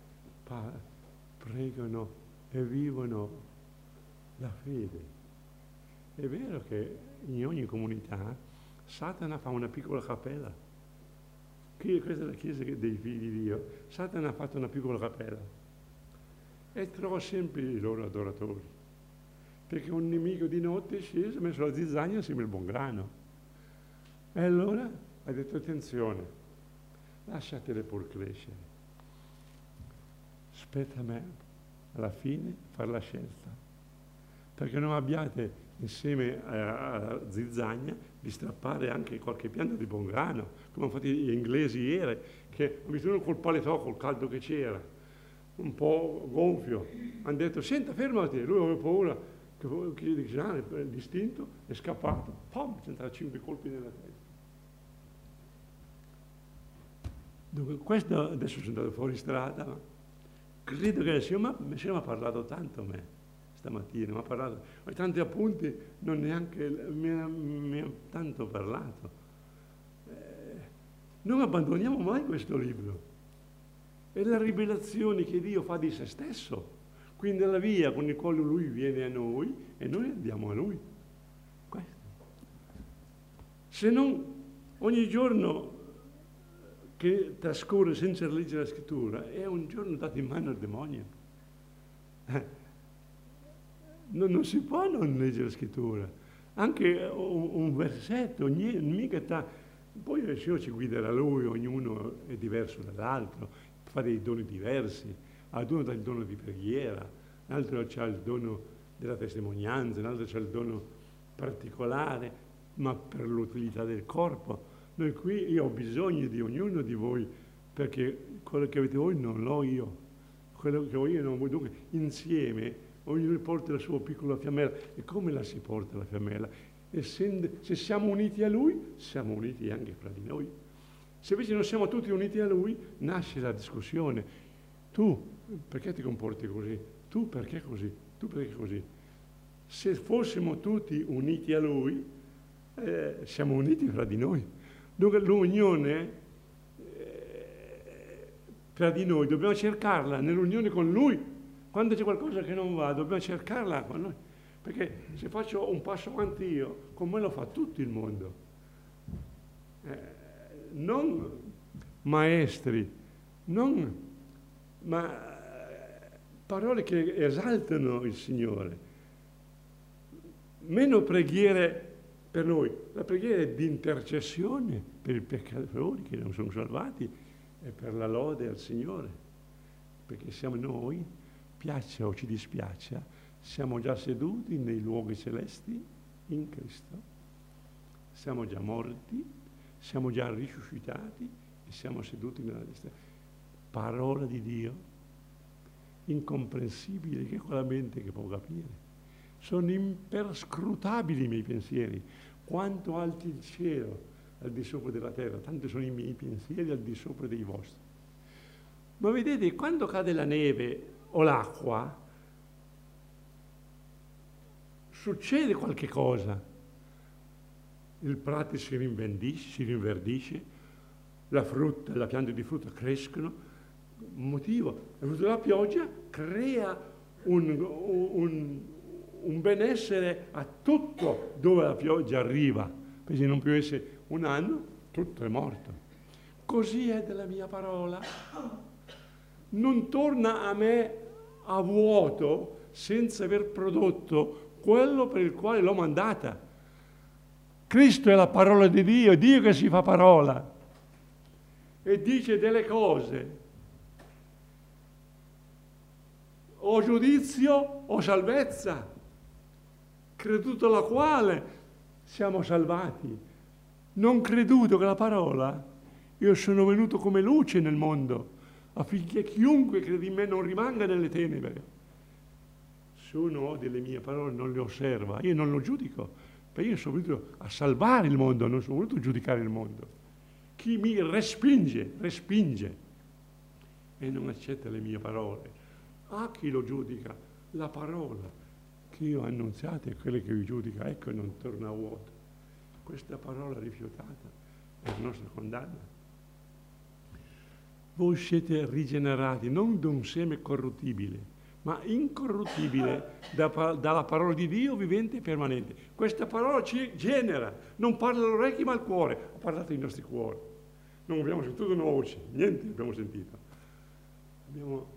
pregano e vivono la fede. È vero che in ogni comunità Satana fa una piccola cappella. Questa è la Chiesa dei figli di Dio. Satana ha fatto una piccola cappella e trova sempre i loro adoratori, perché un nemico di notte è sceso, ha messo la zizzania insieme al buon grano. E allora ha detto: attenzione, lasciatele pur crescere, spetta a me alla fine fare la scelta, perché non abbiate insieme alla zizzania di strappare anche qualche pianta di buon grano, come hanno fatto gli inglesi ieri, che hanno visto uno col paletò, col caldo che c'era, un po' gonfio, hanno detto: senta, fermati. Lui aveva paura che, che, che ah, l'istinto è scappato, pom, ci entrano cinque colpi nella testa. Dunque, questo adesso sono andato fuori strada, ma credo che il Signore mi ha parlato tanto a me stamattina, mi ha parlato, ho tanti appunti, non neanche mi ha, mi ha tanto parlato. Eh, non abbandoniamo mai questo libro. È la rivelazione che Dio fa di se stesso, quindi è la via con la quale Lui viene a noi e noi andiamo a Lui. Questo. Se non ogni giorno che trascorre senza leggere la scrittura è un giorno dato in mano al demonio. Eh. Non, non si può non leggere la scrittura, anche un, un versetto, niente, mica ta... Poi il Signore ci guiderà Lui, ognuno è diverso dall'altro, fa dei doni diversi, ad uno dà il dono di preghiera, l'altro ha il dono della testimonianza, l'altro ha il dono particolare, ma per l'utilità del corpo. Noi qui, io ho bisogno di ognuno di voi, perché quello che avete voi non l'ho io, quello che ho io non ho voi, dunque insieme ognuno porta la sua piccola fiammella. E come la si porta la fiammella? Essendo, se siamo uniti a Lui, siamo uniti anche fra di noi. Se invece non siamo tutti uniti a Lui, nasce la discussione. Tu perché ti comporti così? Tu perché così? Tu perché così? Se fossimo tutti uniti a Lui, eh, siamo uniti fra di noi. Dunque l'unione eh, fra di noi dobbiamo cercarla nell'unione con Lui. Quando c'è qualcosa che non va, dobbiamo cercarla con noi. Perché se faccio un passo avanti io, con me lo fa tutto il mondo. Eh, non maestri, non, ma parole che esaltano il Signore. Meno preghiere per noi, la preghiera è di intercessione per i peccatori che non sono salvati e per la lode al Signore, perché siamo noi, piaccia o ci dispiaccia, siamo già seduti nei luoghi celesti in Cristo, siamo già morti, siamo già risuscitati e siamo seduti nella destra. Parola di Dio, incomprensibile, che con la mente che può capire. Sono imperscrutabili i miei pensieri, quanto alti il cielo al di sopra della terra, tanto sono i miei pensieri al di sopra dei vostri. Ma vedete, quando cade la neve o l'acqua, succede qualche cosa. Il prato si rinverdisce, si rinverdisce, la frutta, la pianta di frutta crescono. Motivo, la pioggia crea un, un, un benessere a tutto dove la pioggia arriva, perché non più essere un anno, tutto è morto. Così è della mia parola. Non torna a me a vuoto senza aver prodotto quello per il quale l'ho mandata. Cristo è la parola di Dio, Dio che si fa parola e dice delle cose. O giudizio o salvezza, creduto alla quale siamo salvati. Non creduto che la parola, io sono venuto come luce nel mondo, affinché chiunque crede in me non rimanga nelle tenebre. Se uno odia le mie parole non le osserva, io non lo giudico, perché io sono venuto a salvare il mondo, non sono venuto a giudicare il mondo. Chi mi respinge, respinge e non accetta le mie parole. Ah, chi lo giudica? La parola che io ho annunziato è quella che vi giudica, ecco, non torna a vuoto. Questa parola rifiutata è la nostra condanna. Voi siete rigenerati non da un seme corruttibile, ma incorruttibile da, dalla parola di Dio vivente e permanente. Questa parola ci genera, non parla all'orecchio ma al cuore, ha parlato ai nostri cuori. Non abbiamo sentito una voce, niente abbiamo sentito. Abbiamo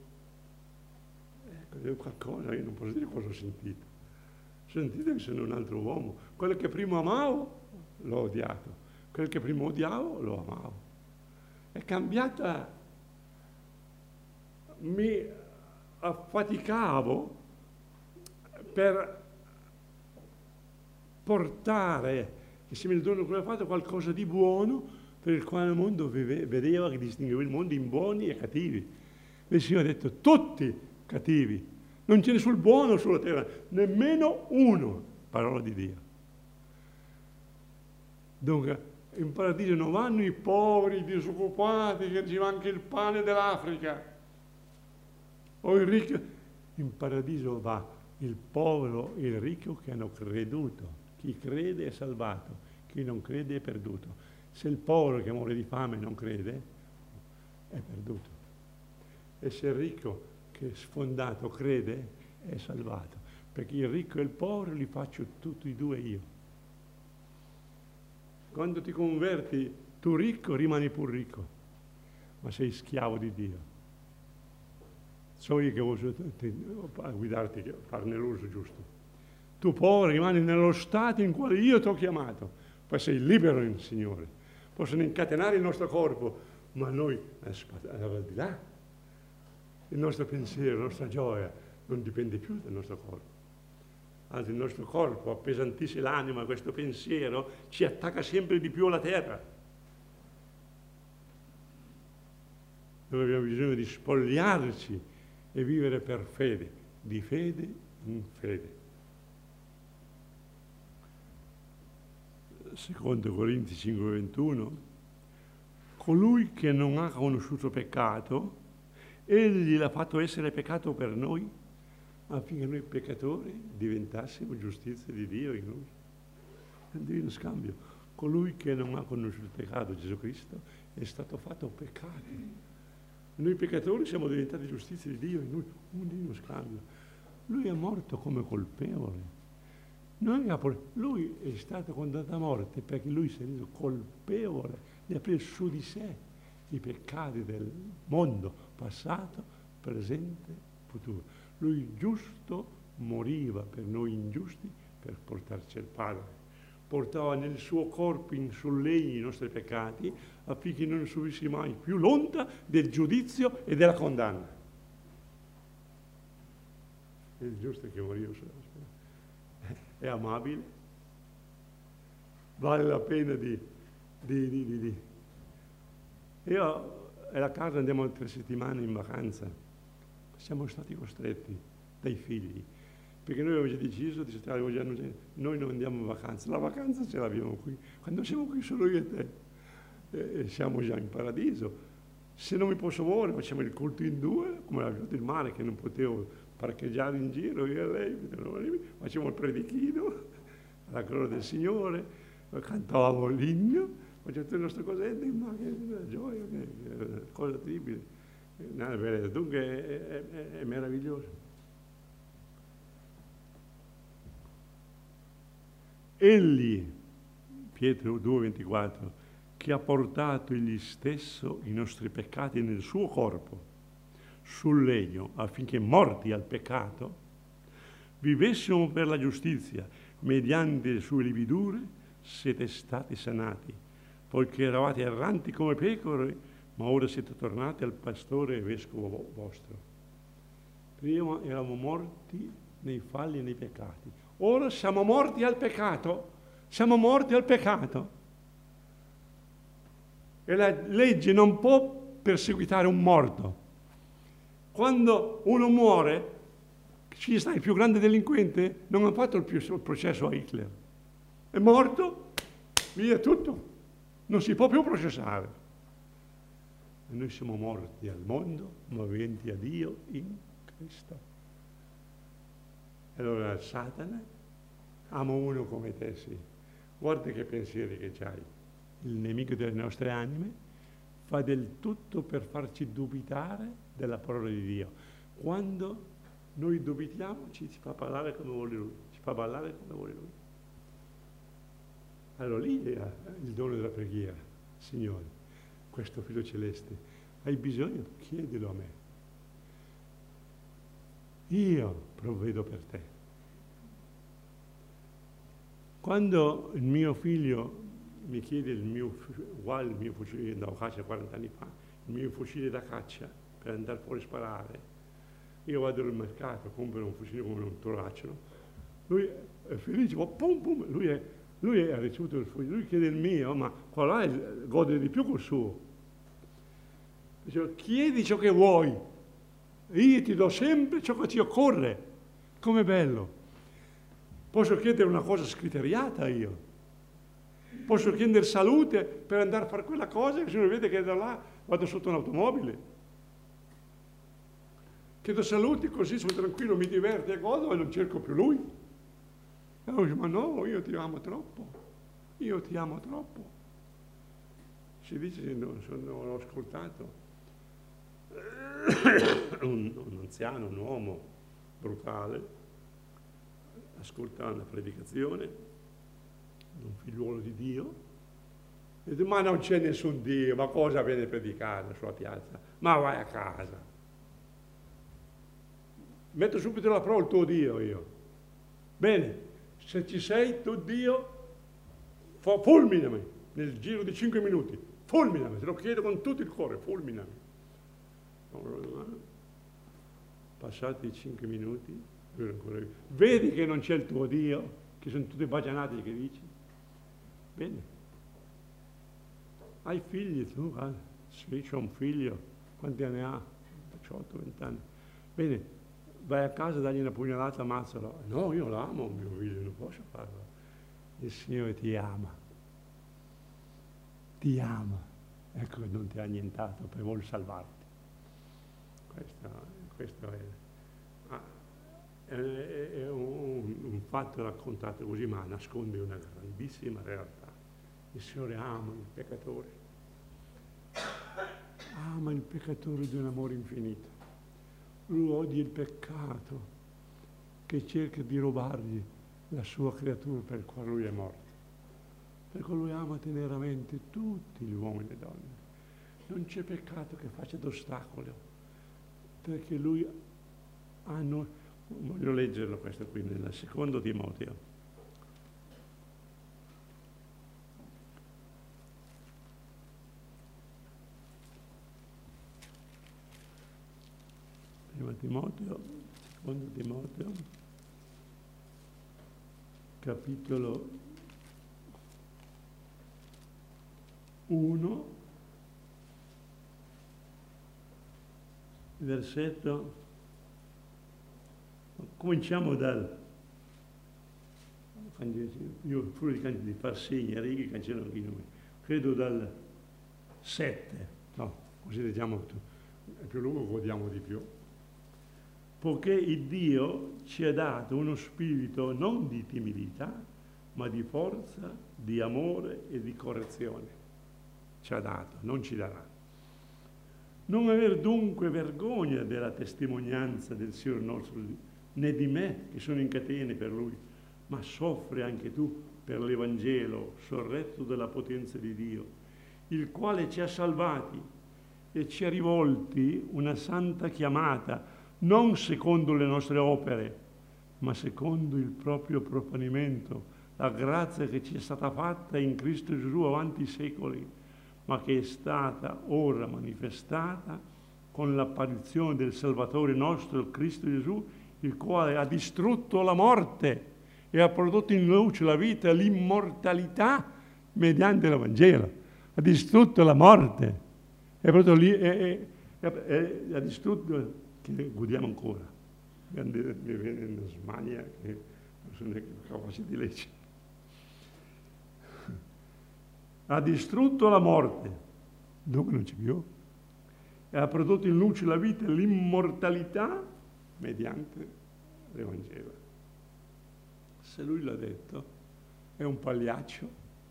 qualcosa, io non posso dire cosa ho sentito. Sentite che sono un altro uomo. Quello che prima amavo l'ho odiato, quello che prima odiavo lo amavo. È cambiata, mi affaticavo per portare, insieme al dono che ho fatto, qualcosa di buono per il quale il mondo vedeva che distingueva il mondo in buoni e cattivi. Il Signore ha detto tutti cattivi, non c'è nessun buono sulla terra, nemmeno uno, parola di Dio. Dunque, in paradiso non vanno i poveri, i disoccupati, che ci manca il pane dell'Africa, o il ricco. In paradiso va il povero e il ricco che hanno creduto. Chi crede è salvato, chi non crede è perduto. Se il povero che muore di fame non crede, è perduto. E se il ricco che è sfondato crede, è salvato, perché il ricco e il povero li faccio tutti e due io. Quando ti converti tu ricco rimani pur ricco, ma sei schiavo di Dio. So io che voglio guidarti a farne l'uso giusto. Tu povero rimani nello stato in quale io ti ho chiamato, poi sei libero nel Signore. Possono incatenare il nostro corpo, ma noi al di là. Il nostro pensiero, la nostra gioia non dipende più dal nostro corpo. Anzi, il nostro corpo appesantisce l'anima, questo pensiero ci attacca sempre di più alla terra. Noi abbiamo bisogno di spogliarci e vivere per fede, di fede in fede. Secondo Corinzi cinque ventuno, colui che non ha conosciuto peccato, egli l'ha fatto essere peccato per noi, affinché noi peccatori diventassimo giustizia di Dio in noi. È un divino scambio. Colui che non ha conosciuto il peccato, Gesù Cristo, è stato fatto peccato. Noi peccatori siamo diventati giustizia di Dio in noi. Un divino scambio. Lui è morto come colpevole. Noi, lui è stato condannato a morte perché lui si è reso colpevole di aprire su di sé i peccati del mondo passato, presente, futuro. Lui giusto moriva per noi ingiusti per portarci al Padre. Portava nel suo corpo in sul legno i nostri peccati affinché non subissi mai più l'onta del giudizio e della condanna. È il giusto che moriva sulla spina. È amabile, vale la pena di... di, di, di, di. Io e la casa andiamo tre settimane in vacanza. Siamo stati costretti dai figli, perché noi avevamo già deciso di stare, noi non andiamo in vacanza, la vacanza ce l'abbiamo qui, quando siamo qui solo io e te, e siamo già in paradiso. Se non mi posso muovere facciamo il culto in due, come l'ha fatto il mare, che non potevo parcheggiare in giro, io e lei, facciamo il predichino, alla gloria del Signore, cantavamo l'inno, facciamo tutte le nostre cosette, ma che gioia, che cosa terribile. Dunque è, è, è meraviglioso. Egli, Pietro due ventiquattro, che ha portato egli stesso i nostri peccati nel suo corpo, sul legno, affinché morti al peccato, vivessimo per la giustizia, mediante le sue lividure siete stati sanati, poiché eravate erranti come pecore, ma ora siete tornati al pastore e vescovo vostro. Prima eravamo morti nei falli e nei peccati. Ora siamo morti al peccato. Siamo morti al peccato. E la legge non può perseguitare un morto. Quando uno muore, ci sta il più grande delinquente, non ha fatto il, più, il processo a Hitler. È morto, via tutto. Non si può più processare. E noi siamo morti al mondo, ma viventi a Dio in Cristo. E allora Satana ama uno come te, sì. Guarda che pensieri che c'hai. Il nemico delle nostre anime fa del tutto per farci dubitare della parola di Dio. Quando noi dubitiamo ci fa parlare come vuole Lui, ci fa ballare come vuole Lui. Allora lì è il dono della preghiera. Signore, questo figlio celeste, hai bisogno? Chiedilo a me. Io provvedo per te. Quando il mio figlio mi chiede il mio, uguale il mio fucile da caccia quaranta anni fa, il mio fucile da caccia per andare fuori a sparare, io vado al mercato, compro un fucile come un toracciolo, lui è felice, oh, pum, pum, lui, è, lui ha ricevuto il fucile, lui chiede il mio, ma quello là gode di più col suo. Dice, chiedi ciò che vuoi, io ti do sempre ciò che ti occorre. Com'è bello! Posso chiedere una cosa scriteriata io. Posso chiedere salute per andare a fare quella cosa che se non vede che da là vado sotto un'automobile. Chiedo salute così sono tranquillo, mi diverto e godo e non cerco più lui. E allora dice, ma no, io ti amo troppo. Io ti amo troppo. Si dice, non, non l'ho ascoltato. Un, un anziano, un uomo brutale, ascolta una predicazione, un figliuolo di Dio, e dice, ma non c'è nessun Dio, ma cosa viene a predicare sulla piazza? Ma vai a casa. Metto subito alla prova il tuo Dio io. Bene, se ci sei tu Dio, fulminami nel giro di cinque minuti, fulminami, te lo chiedo con tutto il cuore, fulminami. Passati i cinque minuti, vedi che non c'è il tuo Dio, che sono tutti bagianati che dici? Bene. Hai figli tu? Ah, sì, c'ho un figlio. Quanti anni ha? diciotto venti anni. Bene, vai a casa, dagli una pugnalata, ammazzalo. No, io l'amo, mio figlio, non posso farlo. Il Signore ti ama. Ti ama. Ecco che non ti ha annientato, perché vuole salvarti. Questo, questo è... Ah, è un, un fatto raccontato così, ma nasconde una grandissima realtà. Il Signore ama il peccatore, ama il peccatore di un amore infinito. Lui odia il peccato che cerca di rubargli la sua creatura per il quale lui è morto. Perché lui ama teneramente tutti gli uomini e le donne. Non c'è peccato che faccia d'ostacolo, perché lui hanno, voglio leggerlo questo qui nel secondo Timoteo. Prima Timoteo, secondo Timoteo, capitolo uno, versetto, cominciamo dal, io pure di far segni a righe cancello anche i numeri, credo dal sette, no, così leggiamo, è più lungo, godiamo di più. Poiché il Dio ci ha dato uno spirito non di timidità, ma di forza, di amore e di correzione. Ci ha dato, non ci darà. Non aver dunque vergogna della testimonianza del Signore nostro, né di me che sono in catene per Lui, ma soffri anche tu per l'Evangelo, sorretto dalla potenza di Dio, il quale ci ha salvati e ci ha rivolti una santa chiamata, non secondo le nostre opere, ma secondo il proprio proponimento, la grazia che ci è stata fatta in Cristo Gesù avanti i secoli, ma che è stata ora manifestata con l'apparizione del Salvatore nostro, Cristo Gesù, il quale ha distrutto la morte e ha prodotto in luce la vita e l'immortalità mediante l'Evangelo. Ha distrutto la morte e ha, lì, e, e, e, ha distrutto, che godiamo ancora. Mi viene in smania che non sono neanche capace di leggere. Ha distrutto la morte, dove non c'è più, e ha prodotto in luce la vita e l'immortalità mediante l'Evangelo. Se lui l'ha detto, è un pagliaccio.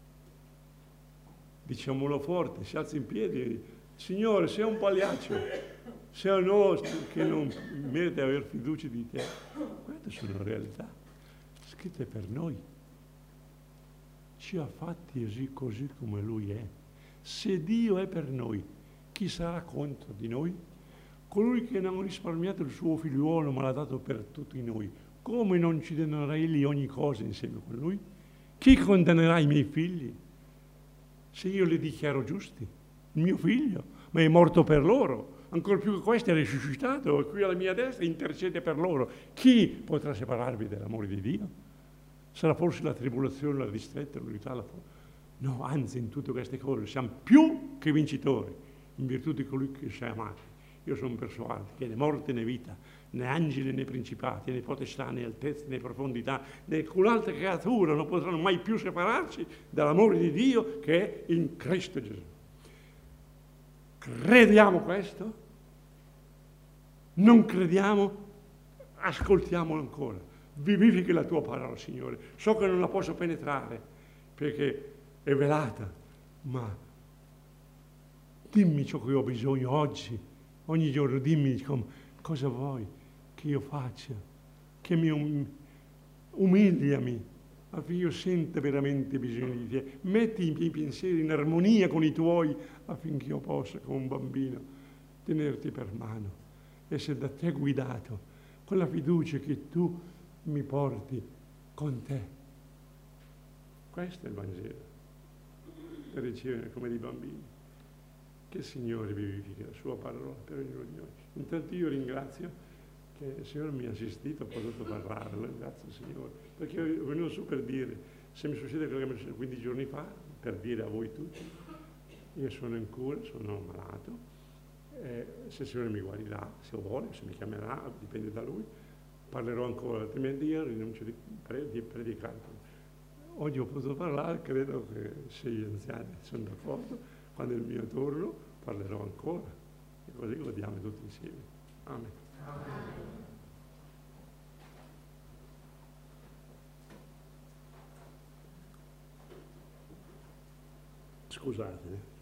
Diciamolo forte, si alza in piedi e dice: Signore, sei un pagliaccio. Sei un uomo che non merita di aver fiducia di te. Queste sono realtà scritte per noi. Ci ha fatti così, così come Lui è. Se Dio è per noi, chi sarà contro di noi? Colui che non ha risparmiato il suo figliuolo ma l'ha dato per tutti noi, come non ci donerà Egli ogni cosa insieme con Lui? Chi condannerà i miei figli? Se io li dichiaro giusti, il mio figlio, ma è morto per loro. Ancora più che questo è risuscitato, e qui alla mia destra intercede per loro. Chi potrà separarvi dell'amore di Dio? Sarà forse la tribolazione, la distretta, l'unità, la forza? No, anzi, in tutte queste cose siamo più che vincitori, in virtù di colui che ci ha amati. Io sono persuaso che né morte né vita, né angeli né principati, né potestà, né altezze, né profondità, né alcun'altra creatura non potranno mai più separarci dall'amore di Dio che è in Cristo Gesù. Crediamo questo? Non crediamo? Ascoltiamolo ancora. Vivifichi la tua parola, Signore. So che non la posso penetrare perché è velata, ma dimmi ciò che ho bisogno oggi, ogni giorno. Dimmi com- cosa vuoi che io faccia, che mi um- umiliami affinché io senta veramente bisogno di te. Metti i miei pensieri in armonia con i tuoi affinché io possa, come un bambino, tenerti per mano, essere da te guidato, con la fiducia che tu mi porti con te. Questo è il Vangelo, per ricevere come dei bambini. Che il Signore vivifichi la sua parola per ognuno di noi. Intanto io ringrazio che il Signore mi ha assistito, ho potuto parlarlo, grazie al Signore, perché io venuto su per dire, se mi succede quello che mi succede quindici giorni fa, per dire a voi tutti, io sono in cura, sono malato, eh, se il Signore mi guarirà, se vuole, se mi chiamerà, dipende da Lui, parlerò ancora, altrimenti io rinuncio di, di predicare. Oggi ho potuto parlare, credo che se gli anziani sono d'accordo, quando è il mio turno parlerò ancora, e così godiamo tutti insieme. Amen. Amen. Scusate.